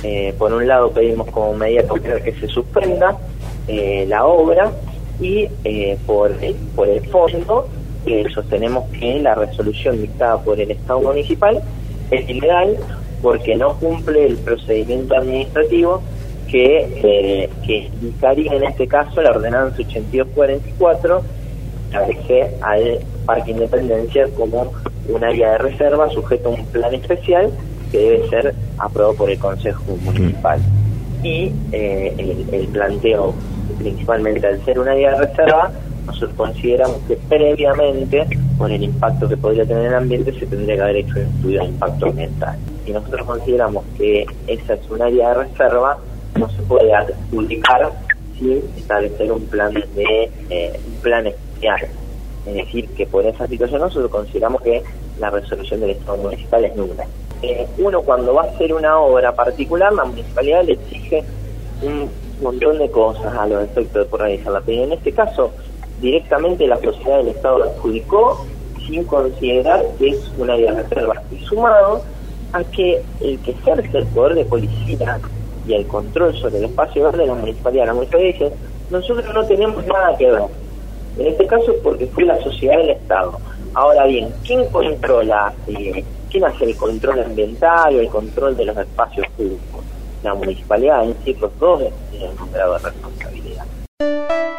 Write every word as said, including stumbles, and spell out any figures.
Eh, por un lado pedimos como medida cautelar que se suspenda eh, la obra y eh, por, el, por el fondo eh, sostenemos que la resolución dictada por el Estado municipal es ilegal porque no cumple el procedimiento administrativo que, eh, que indicaría en este caso la ordenanza ochenta y dos cuarenta y cuatro, establece al Parque Independencia como un área de reserva sujeto a un plan especial que debe ser aprobado por el Consejo Municipal. Y eh, el, el planteo, principalmente al ser un área de reserva, nosotros consideramos que previamente, por el impacto que podría tener en el ambiente, se tendría que haber hecho un estudio de impacto ambiental. Si nosotros consideramos que esa es un área de reserva, no se puede adjudicar sin establecer un plan de eh, un plan especial. Es decir, que por esa situación nosotros consideramos que la resolución del Estado municipal es nula. Eh, uno cuando va a hacer una obra particular, la municipalidad le exige un montón de cosas a los efectos de por realizarla, pero en este caso directamente la sociedad del Estado la adjudicó sin considerar que es un área de reserva, y sumado a que el que ejerce el poder de policía y el control sobre el espacio verde de la municipalidad, la municipalidad dice, nosotros no tenemos nada que ver. En este caso es porque fue la sociedad del Estado. Ahora bien, ¿quién controla, eh, quién hace el control ambiental o el control de los espacios públicos? La municipalidad, en sí, los dos tienen un grado de responsabilidad.